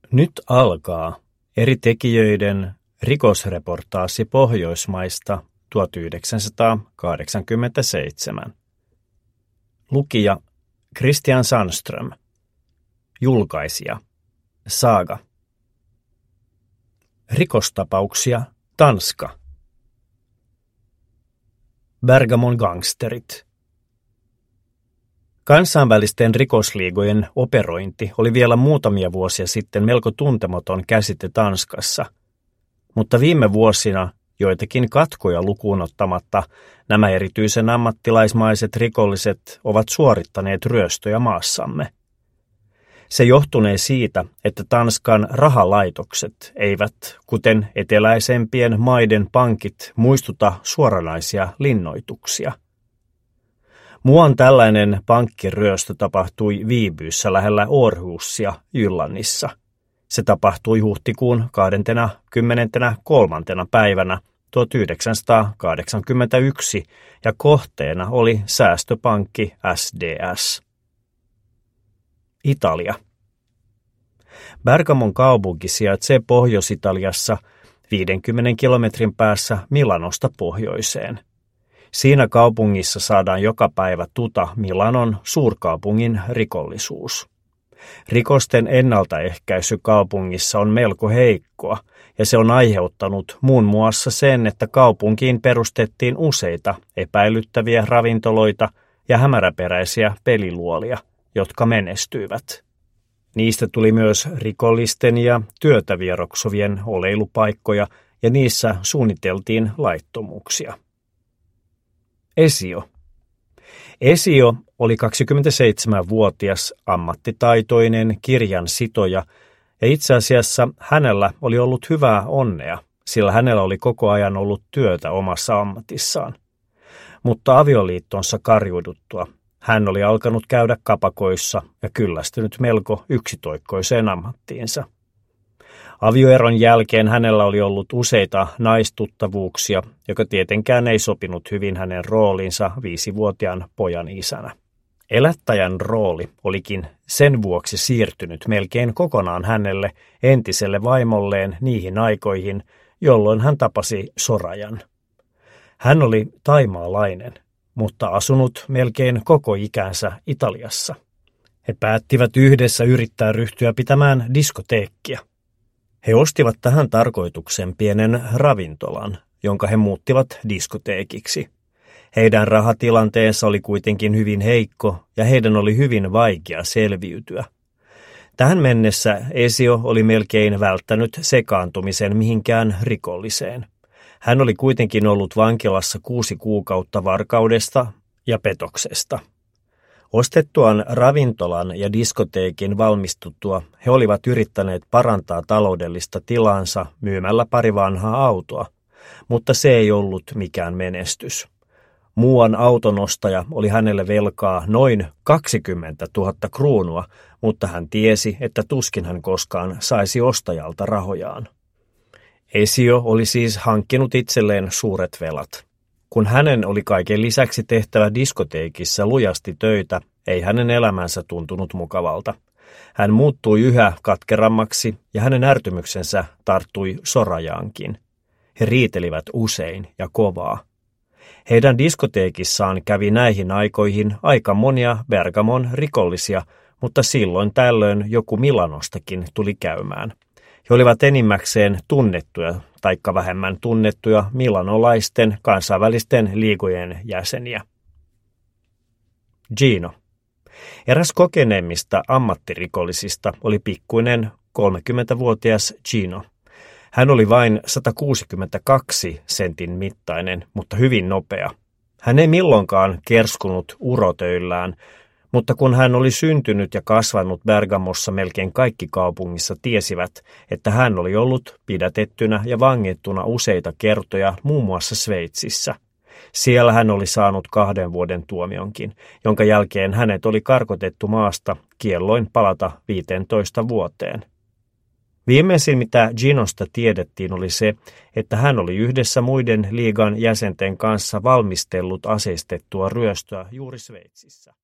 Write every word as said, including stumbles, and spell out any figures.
Nyt alkaa eri tekijöiden rikosreportaasi Pohjoismaista tuhatyhdeksänsataakahdeksankymmentäseitsemän. Lukija Christian Sandström. Julkaisija Saga. Rikostapauksia Tanska. Bergamon gangsterit. Kansainvälisten rikosliigojen operointi oli vielä muutamia vuosia sitten melko tuntematon käsite Tanskassa, mutta viime vuosina joitakin katkoja lukuun ottamatta nämä erityisen ammattilaismaiset rikolliset ovat suorittaneet ryöstöjä maassamme. Se johtunee siitä, että Tanskan rahalaitokset eivät, kuten eteläisempien maiden pankit, muistuta suoranaisia linnoituksia. Muuan tällainen pankkiryöstö tapahtui Viibyissä lähellä Århusia Jyllannissa. Se tapahtui huhtikuun kahdeskymmeneskolmas päivänä tuhatyhdeksänsataakahdeksankymmentäyksi ja kohteena oli säästöpankki S D S. Italia. Bergamon kaupunki sijaitsee Pohjois-Italiassa viidenkymmenen kilometrin päässä Milanosta pohjoiseen. Siinä kaupungissa saadaan joka päivä tuta Milanon suurkaupungin rikollisuus. Rikosten ennaltaehkäisy kaupungissa on melko heikkoa, ja se on aiheuttanut muun muassa sen, että kaupunkiin perustettiin useita epäilyttäviä ravintoloita ja hämäräperäisiä peliluolia, jotka menestyivät. Niistä tuli myös rikollisten ja työtä vieroksuvien oleilupaikkoja, ja niissä suunniteltiin laittomuuksia. Esio. Esio oli kaksikymmentäseitsemänvuotias ammattitaitoinen kirjansitoja, ja itse asiassa hänellä oli ollut hyvää onnea, sillä hänellä oli koko ajan ollut työtä omassa ammatissaan. Mutta avioliittonsa karjuuduttua hän oli alkanut käydä kapakoissa ja kyllästynyt melko yksitoikkoiseen ammattiinsa. Avioeron jälkeen hänellä oli ollut useita naistuttavuuksia, joka tietenkään ei sopinut hyvin hänen rooliinsa viisivuotiaan pojan isänä. Elättäjän rooli olikin sen vuoksi siirtynyt melkein kokonaan hänelle entiselle vaimolleen niihin aikoihin, jolloin hän tapasi Sorajan. Hän oli thaimaalainen, mutta asunut melkein koko ikänsä Italiassa. He päättivät yhdessä yrittää ryhtyä pitämään diskoteekkia. He ostivat tähän tarkoituksen pienen ravintolan, jonka he muuttivat diskoteekiksi. Heidän rahatilanteensa oli kuitenkin hyvin heikko ja heidän oli hyvin vaikea selviytyä. Tähän mennessä Esio oli melkein välttänyt sekaantumisen mihinkään rikolliseen. Hän oli kuitenkin ollut vankilassa kuusi kuukautta varkaudesta ja petoksesta. Ostettuaan ravintolan ja diskoteekin valmistuttua he olivat yrittäneet parantaa taloudellista tilansa myymällä pari vanhaa autoa, mutta se ei ollut mikään menestys. Muuan autonostaja oli hänelle velkaa noin kaksikymmentätuhatta kruunua, mutta hän tiesi, että tuskin hän koskaan saisi ostajalta rahojaan. Esio oli siis hankkinut itselleen suuret velat. Kun hänen oli kaiken lisäksi tehtävä diskoteekissa lujasti töitä, ei hänen elämänsä tuntunut mukavalta. Hän muuttui yhä katkerammaksi ja hänen ärtymyksensä tarttui Sorajaankin. He riitelivät usein ja kovaa. Heidän diskoteekissaan kävi näihin aikoihin aika monia Bergamon rikollisia, mutta silloin tällöin joku Milanostakin tuli käymään. He olivat enimmäkseen tunnettuja taikka vähemmän tunnettuja milanolaisten kansainvälisten liigojen jäseniä. Gino. Eräs kokeneemmista ammattirikollisista oli pikkuinen kolmekymmentävuotias Gino. Hän oli vain sata kuusikymmentäkaksi sentin mittainen, mutta hyvin nopea. Hän ei milloinkaan kerskunut urotöillään, mutta kun hän oli syntynyt ja kasvanut Bergamossa, melkein kaikki kaupungissa tiesivät, että hän oli ollut pidätettynä ja vangittuna useita kertoja muun muassa Sveitsissä. Siellä hän oli saanut kahden vuoden tuomionkin, jonka jälkeen hänet oli karkotettu maasta kielloin palata viiteentoista vuoteen. Viimeisin, mitä Ginosta tiedettiin, oli se, että hän oli yhdessä muiden liigan jäsenten kanssa valmistellut aseistettua ryöstöä juuri Sveitsissä.